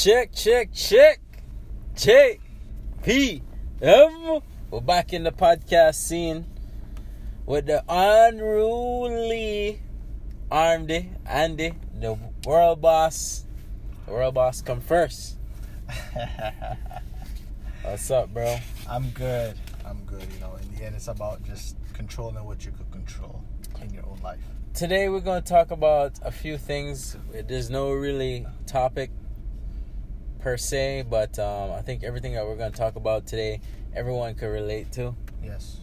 Check. JPM. We're back in the podcast scene with the unruly Andy, the world boss. The world boss come first. What's up, bro? I'm good. You know, in the end, it's about just controlling what you could control in your own life. Today we're going to talk about a few things. There's no really topic per se, but I think everything that we're going to talk about today, everyone could relate to. Yes.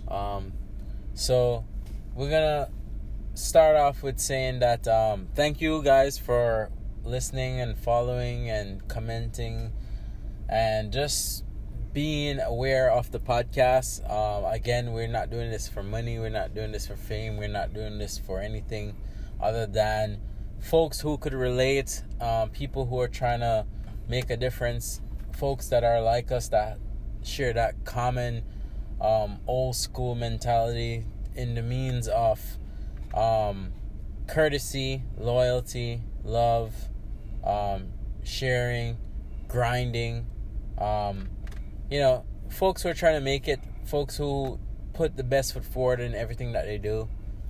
So we're going to start off with saying that thank you guys for listening and following and commenting and just being aware of the podcast. Again, we're not doing this for money. We're not doing this for fame. We're not doing this for anything other than folks who could relate, people who are trying to make a difference, folks that are like us, that share that common old school mentality in the means of courtesy, loyalty, love, sharing, grinding, you know, folks who are trying to make it, folks who put the best foot forward in everything that they do.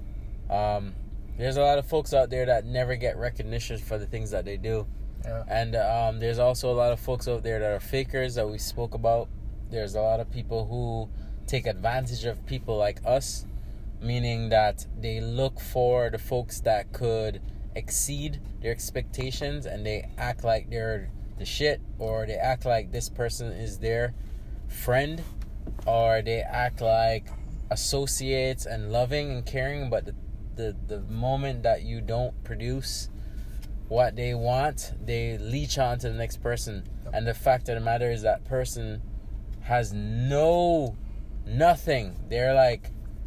There's a lot of folks out there that never get recognition for the things that they do. Yeah. And there's also a lot of folks out there that are fakers that we spoke about. There's a lot of people who take advantage of people like us, meaning that they look for the folks that could exceed their expectations and they act like they're the shit, or they act like this person is their friend, or they act like associates and loving and caring, but the moment that you don't produce what they want, they leech on to the next person. And the fact of the matter is that person has nothing. They're like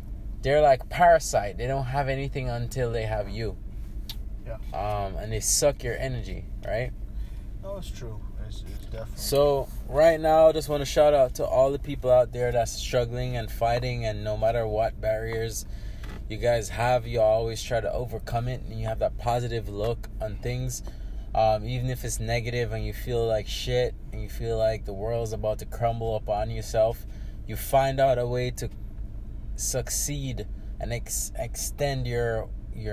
parasite. They don't have anything until they have you. Yeah. And they suck your energy, right? No, it's true. It's definitely. So right now, I just want to shout out to all the people out there that's struggling and fighting, and no matter what barriers you guys have, you always try to overcome it, and you have that positive look on things, even if it's negative and you feel like shit and you feel like the world's about to crumble upon yourself. You find out a way to succeed and extend your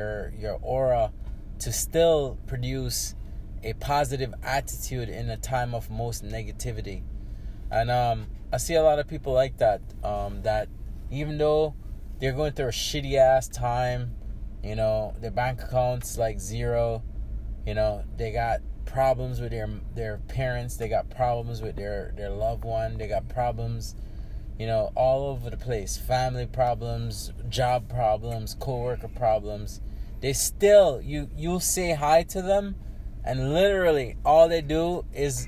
aura to still produce a positive attitude in a time of most negativity. And I see a lot of people like that, that even though they're going through a shitty ass time, you know, their bank account's like zero, you know, they got problems with their parents, they got problems with their loved one, they got problems, you know, all over the place, family problems, job problems, co-worker problems. They still, you'll say hi to them, and literally all they do is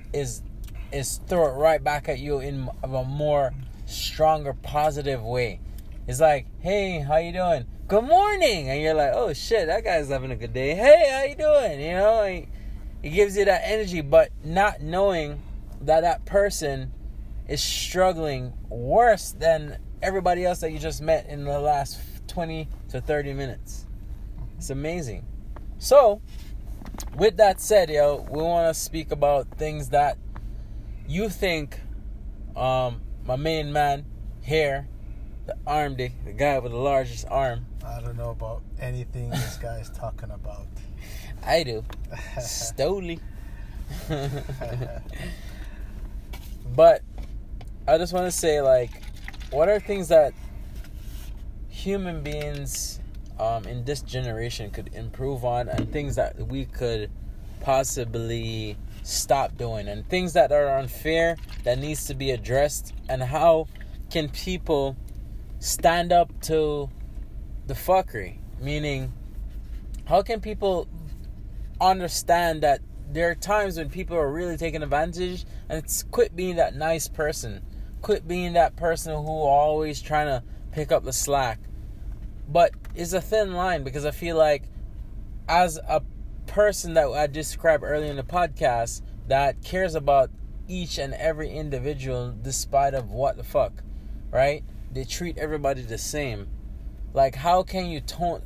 throw it right back at you in a more stronger, positive way. It's like, hey, how you doing? Good morning. And you're like, oh shit, that guy's having a good day. Hey, how you doing? You know, he gives you that energy, but not knowing that person is struggling worse than everybody else that you just met in the last 20 to 30 minutes. It's amazing. So, with that said, we want to speak about things that you think my main man here, the arm, the guy with the largest arm. I don't know about anything this guy is talking about. I do. Stoli. But I just want to say, like, what are things that human beings in this generation could improve on, and things that we could possibly stop doing, and things that are unfair that needs to be addressed, and how can people stand up to the fuckery? Meaning, how can people understand that there are times when people are really taking advantage, and it's quit being that nice person, quit being that person who always trying to pick up the slack. But it's a thin line, because I feel like as a person that I described earlier in the podcast that cares about each and every individual despite of what the fuck, right? They treat everybody the same. Like, how can you tone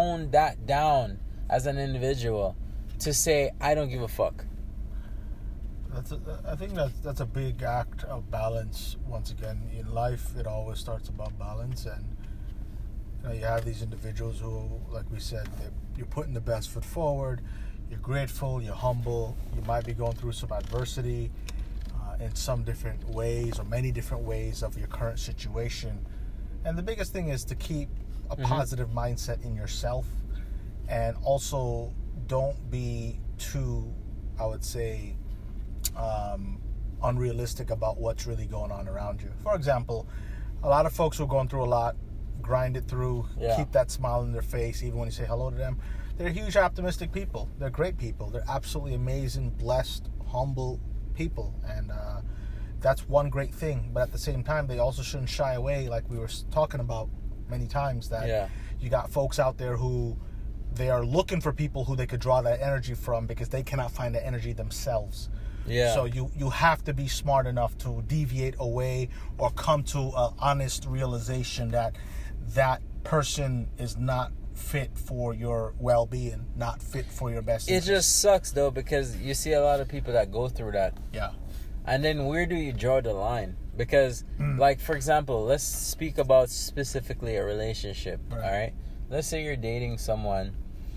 that down as an individual to say, I don't give a fuck? I think that's a big act of balance. Once again, in life, it always starts about balance, and you have these individuals who, like we said, you're putting the best foot forward. You're grateful. You're humble. You might be going through some adversity in some different ways or many different ways of your current situation. And the biggest thing is to keep a positive mindset in yourself, and also don't be too, I would say, unrealistic about what's really going on around you. For example, a lot of folks who are going through a lot, grind it through, keep that smile on their face even when you say hello to them. They're huge optimistic people. They're great people. They're absolutely amazing, blessed, humble people, and that's one great thing. But at the same time, they also shouldn't shy away, like we were talking about many times, that you got folks out there who they are looking for people who they could draw that energy from because they cannot find that energy themselves. So you have to be smart enough to deviate away or come to an honest realization that that person is not fit for your well-being, not fit for your best interest. It just sucks, though, because you see a lot of people that go through that. And then where do you draw the line? Because, like, for example, let's speak about specifically a relationship, all right? Let's say you're dating someone,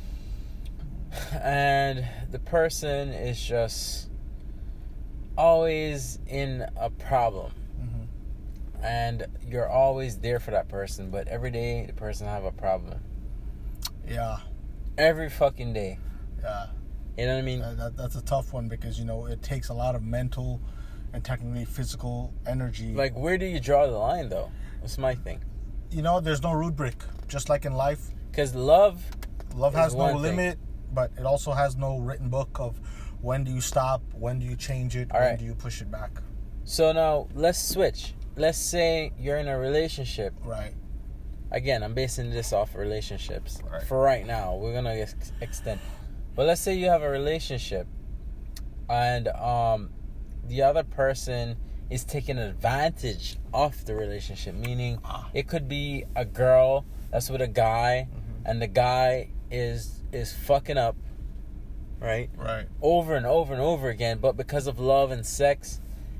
and the person is just always in a problem. And you're always there for that person, but every day the person have a problem. Every fucking day. You know what I mean? That's a tough one because, it takes a lot of mental and technically physical energy. Like, where do you draw the line, though? That's my thing. There's no rubric, just like in life. Because love has no limit, but it also has no written book of when do you stop, when do you change it, when do you push it back. So now, let's switch. Let's say you're in a relationship. Again, I'm basing this off relationships. For right now, we're going to extend. But let's say you have a relationship and the other person is taking advantage of the relationship. Meaning, it could be a girl that's with a guy and the guy is fucking up, right? Over and over and over again. But because of love and sex,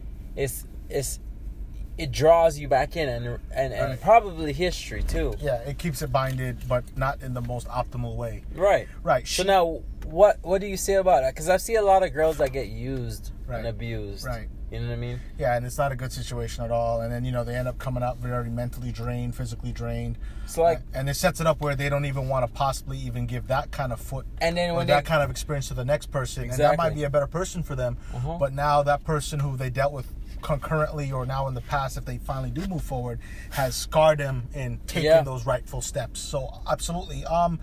it draws you back in and probably history too. It keeps it binded, but not in the most optimal way. So now, what do you say about that? Because I see a lot of girls that get used and abused. You know what I mean? And it's not a good situation at all. And then, they end up coming out very mentally drained, physically drained. So and it sets it up where they don't even want to possibly even give that kind of foot and then or that kind of experience to the next person. And that might be a better person for them. But now that person who they dealt with concurrently or now in the past, if they finally do move forward, has scarred them in taking those rightful steps. So absolutely,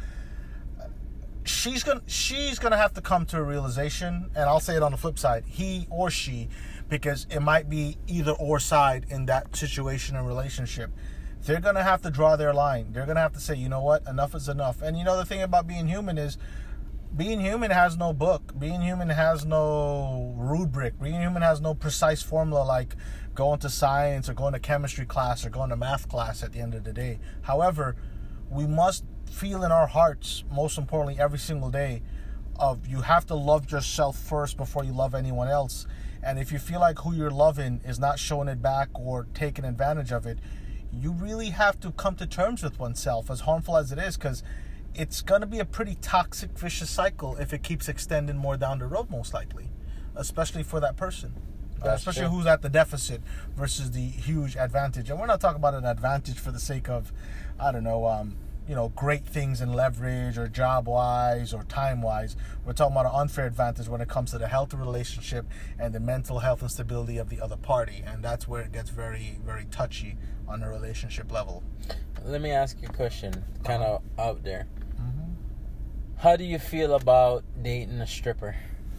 she's gonna have to come to a realization, and I'll say it on the flip side, he or she, because it might be either or side in that situation and relationship. They're gonna have to draw their line. They're gonna have to say, you know what, enough is enough. And the thing about being human is, being human has no book. Being human has no rubric. Being human has no precise formula like going to science or going to chemistry class or going to math class at the end of the day. However, we must feel in our hearts, most importantly, every single day, of you have to love yourself first before you love anyone else. And if you feel like who you're loving is not showing it back or taking advantage of it, you really have to come to terms with oneself, as harmful as it is, because it's going to be a pretty toxic, vicious cycle if it keeps extending more down the road, most likely, especially for that person. Especially who's at the deficit versus the huge advantage. And we're not talking about an advantage for the sake of, great things in leverage or job-wise or time-wise. We're talking about an unfair advantage when it comes to the health of the relationship and the mental health and stability of the other party. And that's where it gets very, very touchy on a relationship level. Let me ask you a question, kind of out there. How do you feel about dating a stripper?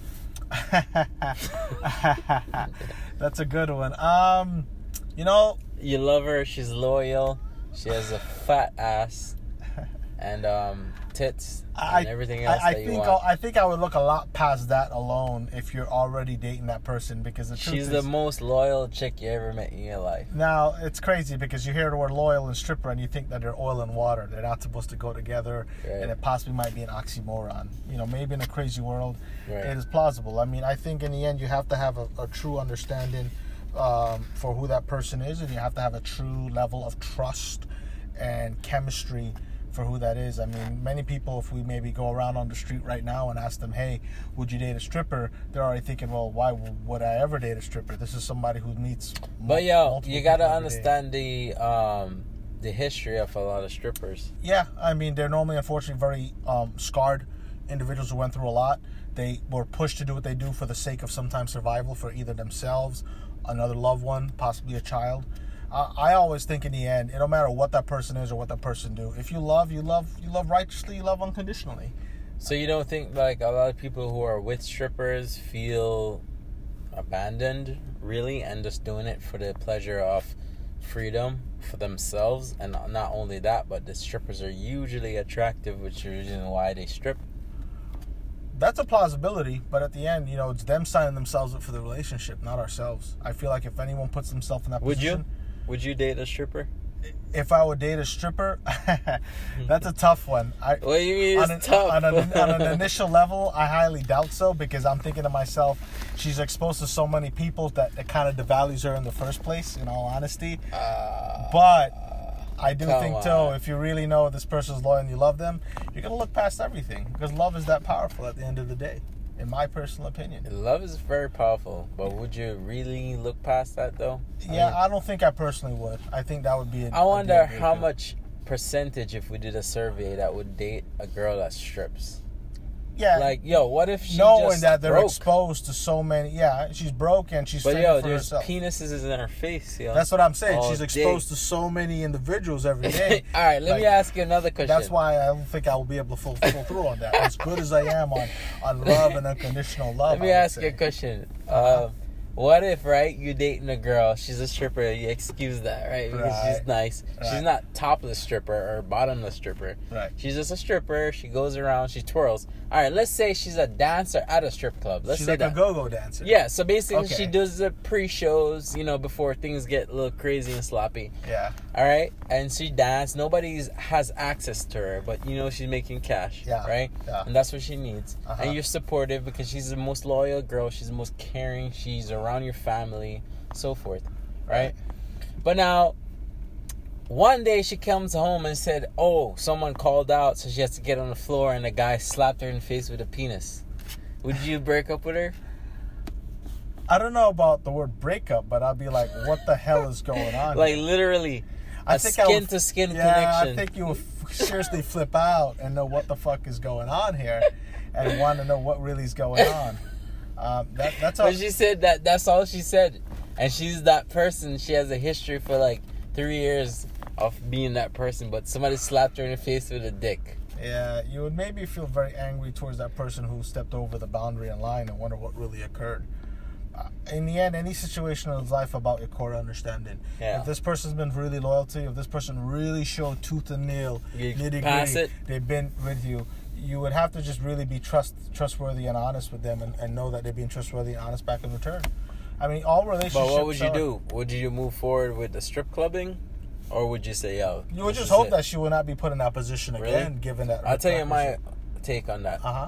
That's a good one. You love her, she's loyal, she has a fat ass, and tits and everything else that you want. I think I would look a lot past that alone if you're already dating that person, because the truth She's is, the most loyal chick you ever met in your life. now it's crazy because you hear the word loyal and stripper and you think that they're oil and water. They're not supposed to go together, Right. and it possibly might be an oxymoron. You know, maybe in a crazy world, Right. it is plausible. I mean, I think in the end you have to have a true understanding for who that person is, and you have to have a true level of trust and chemistry for who that is. I mean, many people, if we maybe go around on the street right now and ask them, hey, would you date a stripper? They're already thinking, well, why would I ever date a stripper? This is somebody who meets But yo, multiple you gotta people every day. understand the history of a lot of strippers. Yeah, I mean, they're normally, unfortunately, very scarred individuals who went through a lot. They were pushed to do what they do for the sake of sometimes survival for either themselves, another loved one, possibly a child. I always think in the end, it don't matter what that person is or what that person do. If you love, you love righteously, you love unconditionally. So you don't think like a lot of people who are with strippers feel abandoned, really, and just doing it for the pleasure of freedom for themselves? And not only that, but the strippers are usually attractive, which is the reason why they strip. That's a plausibility, but at the end, you know, it's them signing themselves up for the relationship, not ourselves. I feel like if anyone puts themselves in that position... Would you date a stripper? If I would date a stripper, that's a tough one. What do you mean it's tough? On an initial level, I highly doubt so, because I'm thinking to myself, she's exposed to so many people that it kind of devalues her in the first place, in all honesty. But I do think, too, if you really know this person's loyal and you love them, you're going to look past everything, because love is that powerful at the end of the day, in my personal opinion. Love is very powerful, but would you really look past that, though? I don't think I personally would. I think that would be I wonder how much percentage, if we did a survey, that would date a girl that strips. Yeah. Like, yo, what if she knowing just that they're broke? exposed to so many... Yeah, she's broke and she's But fending yo, for there's herself. penises in her face, yo. That's what I'm saying. All She's day. exposed to so many individuals every day. All right, let me ask you another question. That's why I don't think I will be able to full through on that. As good as I am on love and unconditional love. Let me ask you a question. What if, right, you dating a girl, she's a stripper, you excuse that, right? Because she's nice. Right. She's not topless stripper or bottomless stripper. Right. She's just a stripper. She goes around, she twirls. All right, let's say she's a dancer at a strip club. Let's She's say like that. a go-go dancer. Yeah, so basically Okay. she does the pre-shows, before things get a little crazy and sloppy. Yeah. All right? And she dances. Nobody has access to her, but, she's making cash. Yeah. Right? Yeah. And that's what she needs. Uh-huh. And you're supportive because she's the most loyal girl. She's the most caring. She's around your family, so forth. Right? But now, one day she comes home and said, oh, someone called out, so she has to get on the floor, and the guy slapped her in the face with a penis. Would you break up with her? I don't know about the word breakup, but I'd be like, what the hell is going on? Like, literally, a skin-to-skin connection. I think you would seriously flip out and know what the fuck is going on here and want to know what really is going on. That's all. But she said that's all she said. And she's that person. She has a history for like 3 years of being that person, but somebody slapped her in the face with a dick. Yeah, you would maybe feel very angry towards that person who stepped over the boundary and line and wonder what really occurred. In the end, any situation in life about your core understanding. Yeah. If this person's been really loyal to you, if this person really showed tooth and nail, You nitty pass gritty, it. they've been with you, you would have to just really be trustworthy and honest with them and know that they're being trustworthy and honest back in return. I mean, all relationships... But what would you do? Would you move forward with the strip clubbing? Or would you say, yo... You would just hope that she would not be put in that position again, Really? given that... I'll tell you my take on that. Uh-huh.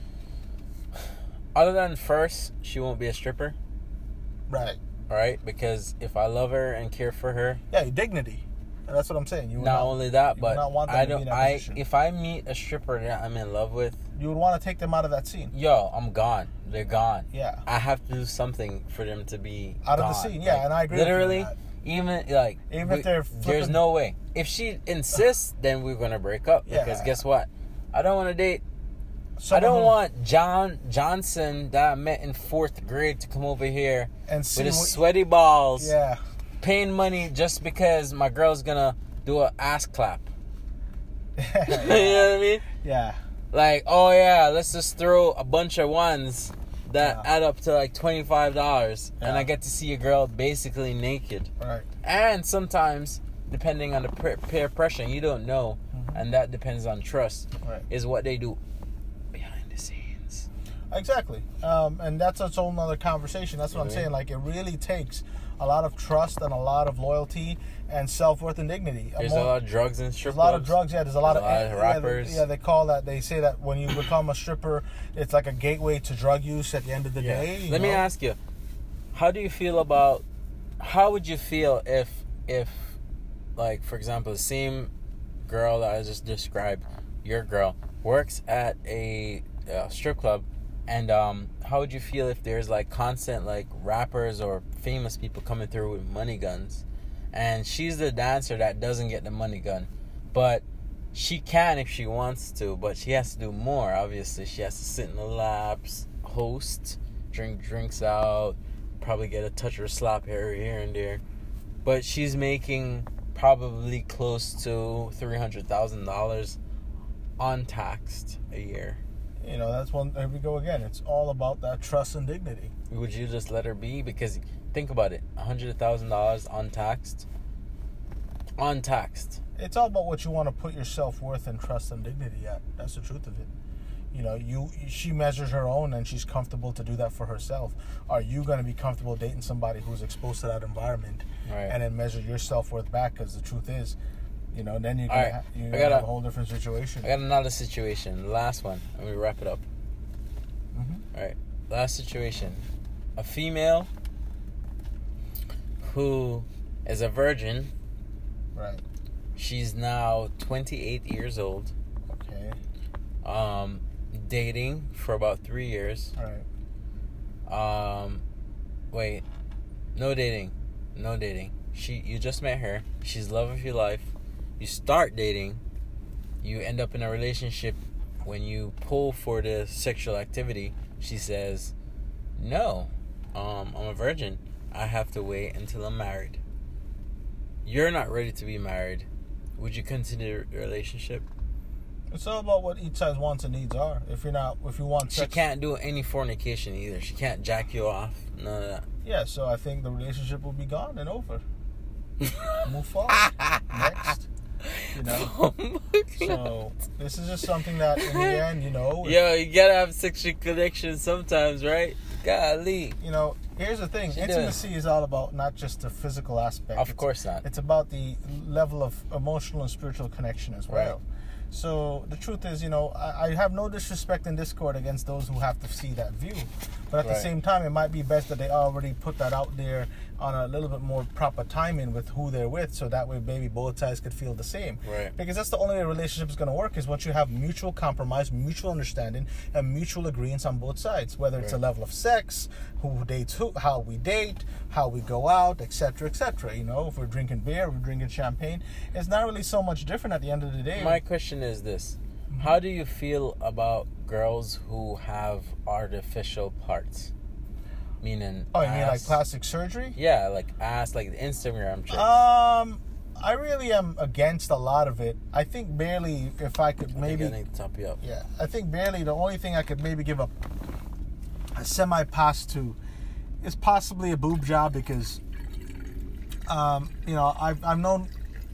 Other than first, she won't be a stripper. Right. All right? Because if I love her and care for her... Yeah, your dignity. And that's what I'm saying. You would Not only that, you but would not want them I to be don't... in that position. If I meet a stripper that I'm in love with... You would want to take them out of that scene. Yo, I'm gone. They're gone. Yeah. I have to do something for them to be Out gone. of the scene, yeah, and I agree with you on Literally, that. even if they're there's flipping- no way. If she insists, then we're gonna break up. Yeah. Because guess what? I don't want to date. Someone I don't who- want John Johnson that I met in 4th grade to come over here and see with his what- sweaty balls, Yeah. paying money just because my girl's gonna do an ass clap. You know what I mean? Yeah. Like, oh yeah, let's just throw a bunch of ones that add up to like $25, and Yeah. I get to see a girl basically naked. Right. And sometimes, depending on the peer pressure, you don't know and that depends on trust. Right. Is what they do behind the scenes. Exactly. And that's its own other conversation. That's what I'm saying. Like, it really takes a lot of trust and a lot of loyalty and self-worth and dignity. There's a lot of drugs in strip clubs. There's a lot of clubs. drugs, yeah. There's a lot of rappers. Yeah, they call that, they say that when you become a stripper, it's like a gateway to drug use at the end of the day. Let me ask you, how do you feel about, how would you feel if like, for example, the same girl that I just described, your girl, works at a strip club, and how would you feel if there's like constant like rappers or famous people coming through with money guns, and she's the dancer that doesn't get the money gun, but she can if she wants to, but she has to do more. Obviously, she has to sit in the laps, host, drink drinks out, probably get a touch or slap here and there, but she's making probably close to $300,000 untaxed a year. You know, that's one. There we go again. It's all about that trust and dignity. Would you just let her be? Because think about it, $100,000 untaxed. It's all about what you want to put your self-worth and trust and dignity at. That's the truth of it. You know, she measures her own, and she's comfortable to do that for herself. Are you going to be comfortable dating somebody who's exposed to that environment, right, and then measure your self-worth back? Because the truth is, you know, then you're going to have a whole different situation. I got another situation. The last one. Let me wrap it up. Mm-hmm. All right. Last situation. A female who is a virgin. Right. She's now 28 years old. Okay. Dating for about 3 years. Right. Wait. No dating. You just met her. She's love of your life. You start dating. You end up in a relationship. When you pull for the sexual activity, she says, "No, I'm a virgin. I have to wait until I'm married." You're not ready to be married. Would you continue a relationship? It's all about what each side's wants and needs are. If you want sex, she can't do any fornication either. She can't jack you off. None of that. Yeah, so I think the relationship will be gone and over. Move forward. Next. You know? Oh my God. So this is just something that in the end, you know. Yo, you gotta have sexual connection sometimes, right? Golly. You know, here's the thing. Intimacy is all about not just the physical aspect. Of course not. It's about the level of emotional and spiritual connection as well. Right. So the truth is, you know, I have no disrespect and discord against those who have to see that view. But at the same time, it might be best that they already put that out there on a little bit more proper timing with who they're with, so that way maybe both sides could feel the same. Right. Because that's the only way a relationship is going to work, is once you have mutual compromise, mutual understanding, and mutual agreement on both sides. Whether it's a level of sex, who dates who, how we date, how we go out, etc., etc. You know, if we're drinking beer, we're drinking champagne. It's not really so much different at the end of the day. My question is this. How do you feel about girls who have artificial parts? Meaning you mean like plastic surgery? Yeah, like ass, like the Instagram chicks. I really am against a lot of it. I think barely, if I could maybe... I need to top you up. Yeah, I think barely the only thing I could maybe give a semi-pass to is possibly a boob job, because, you know, I've known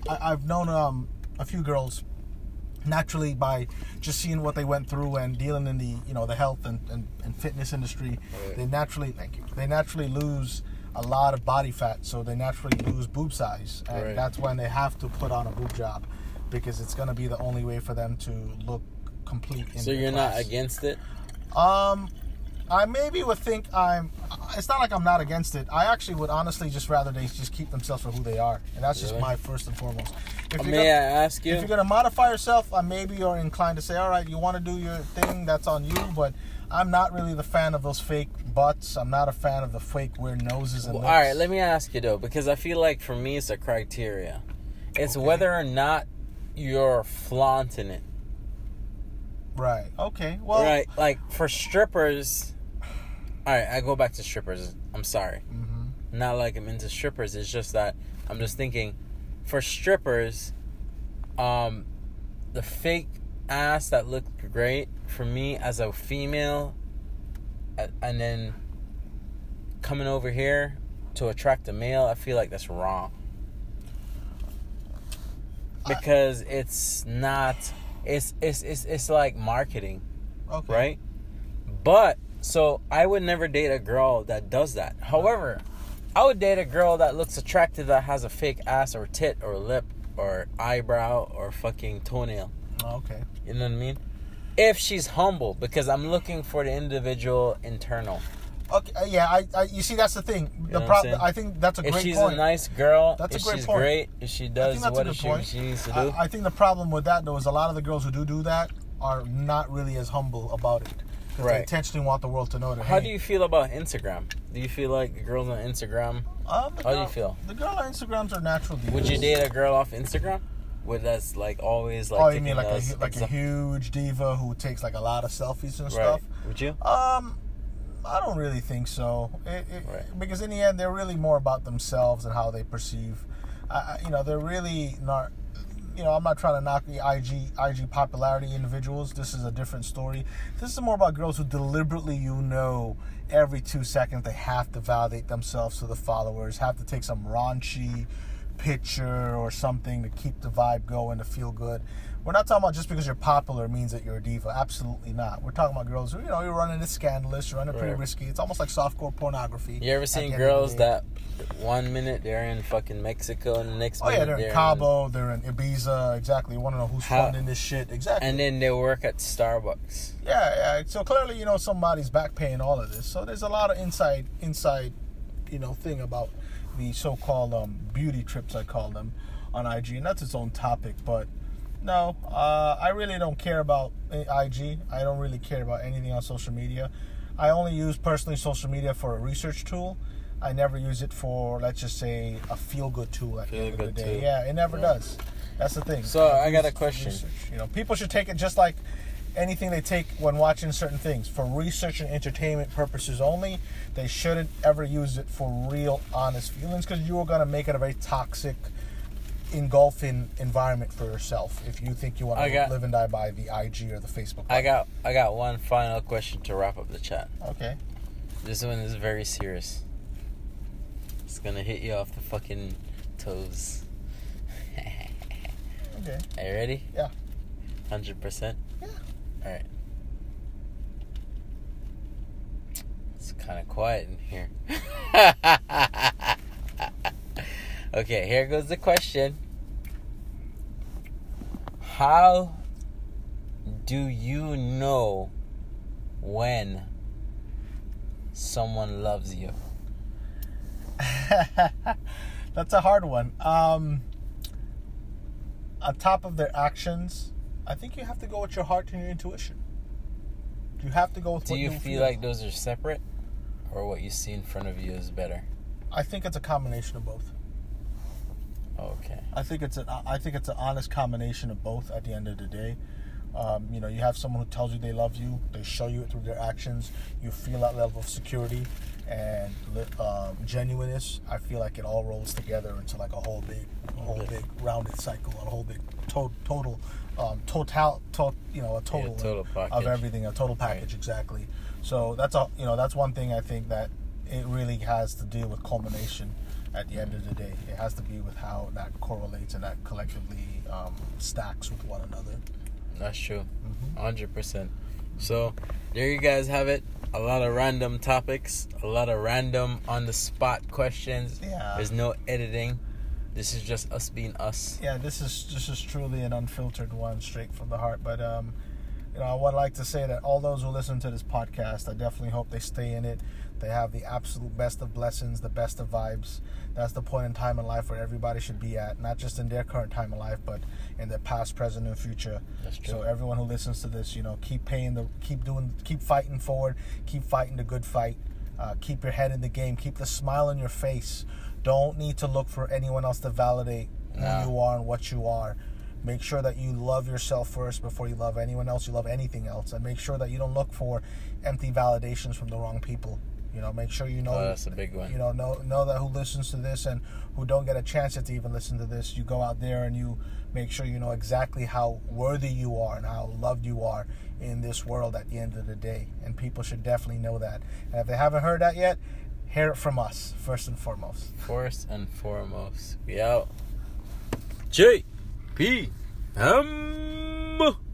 a few girls naturally, by just seeing what they went through and dealing in the, you know, the health and fitness industry, they naturally lose a lot of body fat, so they naturally lose boob size, and that's when they have to put on a boob job, because it's going to be the only way for them to look complete in So you're not against it? I maybe would think it's not like I'm not against it. I actually would honestly just rather they just keep themselves for who they are. And that's just my first and foremost. May I ask you? If you're going to modify yourself, maybe you're inclined to say, all right, you want to do your thing, that's on you. But I'm not really the fan of those fake butts. I'm not a fan of the fake weird noses and lips. All right, let me ask you, though, because I feel like for me it's a criteria. It's whether or not you're flaunting it. Right. Okay. Well. Right. Like for strippers. All right, I go back to strippers. I'm sorry. Mm-hmm. Not like I'm into strippers. It's just that I'm just thinking, for strippers, the fake ass that looked great for me as a female, and then coming over here to attract a male, I feel like that's wrong. because it's not. It's like marketing, Okay. right? But so I would never date a girl that does that. However, I would date a girl that looks attractive that has a fake ass or tit or lip or eyebrow or fucking toenail. Okay. You know what I mean? If she's humble, because I'm looking for the individual internal. Okay. Yeah. I. You see, that's the thing. You The know what I'm problem. saying? I think that's a If great she's point. a nice girl, That's a if great she's point. great, if she does that's a what good she point. needs to do. I think the problem with that though is a lot of the girls who do that are not really as humble about it. Because they Right. intentionally want the world to know that. How hey, do you feel about Instagram? Do you feel like girls on Instagram? How do you feel? The girl on Instagrams are natural divas. Would you date a girl off Instagram? With that's like always like. Oh, you mean taking like those a huge diva who takes like a lot of selfies and Right. stuff? Would you? I don't really think so. Right. Because in the end, they're really more about themselves and how they perceive. They're really not. I'm not trying to knock the IG popularity individuals. This is a different story. This is more about girls who deliberately, every 2 seconds they have to validate themselves to the followers, have to take some raunchy picture or something to keep the vibe going, to feel good. We're not talking about just because you're popular means that you're a diva. Absolutely not. We're talking about girls who, you're running it scandalous, you're running pretty Right. risky. It's almost like softcore pornography. You ever at seen the end of the girls day. that 1 minute they're in fucking Mexico and the next Oh minute yeah, they're in in Cabo, they're in Ibiza, exactly. You want to know who's How- funding this shit, exactly. and then they work at Starbucks. Yeah. So clearly, somebody's back paying all of this. So there's a lot of inside, thing about the so-called beauty trips, I call them, on IG, and that's its own topic. But no, I really don't care about IG. I don't really care about anything on social media. I only use personally social media for a research tool. I never use it for, let's just say, a feel-good tool at the end of the Feel-good day. tool. Yeah, it never does. That's the thing. So, I got use a it for question. research. People should take it just like anything they take when watching certain things, for research and entertainment purposes only. They shouldn't ever use it for real, honest feelings, because you are going to make it a very toxic, engulfing environment for yourself if you think you want to live and die by the IG or the Facebook. I got one final question to wrap up the chat. Okay. This one is very serious. It's gonna hit you off the fucking toes. Okay. Are you ready? Yeah. 100%? Yeah. Alright. It's kind of quiet in here. Okay, here goes the question. How do you know when someone loves you? That's a hard one. On top of their actions, I think you have to go with your heart and your intuition. You have to go with Do what you you feel like those are separate? Or what you see in front of you is better? I think it's a combination of both. Okay. I think it's an honest combination of both at the end of the day. You have someone who tells you they love you. They show you it through their actions. You feel that level of security and genuineness. I feel like it all rolls together into like a whole big rounded cycle, a whole big total package. of everything, a total package, right. Exactly. So that's one thing I think that it really has to deal with culmination. At the end of the day, it has to be with how that correlates and that collectively stacks with one another. That's true. 100%. So, there you guys have it. A lot of random topics. A lot of random on-the-spot questions. Yeah. There's no editing. This is just us being us. Yeah, this is truly an unfiltered one, straight from the heart. But, I would like to say that all those who listen to this podcast, I definitely hope they stay in it. They have the absolute best of blessings, the best of vibes. That's the point in time in life where everybody should be at, not just in their current time in life, but in their past, present, and future. That's true. So everyone who listens to this, keep fighting forward, keep fighting the good fight, keep your head in the game, keep the smile on your face. Don't need to look for anyone else to validate who you are and what you are. Make sure that you love yourself first before you love anyone else, you love anything else, and make sure that you don't look for empty validations from the wrong people. Make sure you know. Oh, that's a big one. Know that who listens to this and who don't get a chance to even listen to this. You go out there and you make sure you know exactly how worthy you are and how loved you are in this world at the end of the day. And people should definitely know that. And if they haven't heard that yet, hear it from us first and foremost. First and foremost. We out. G. P.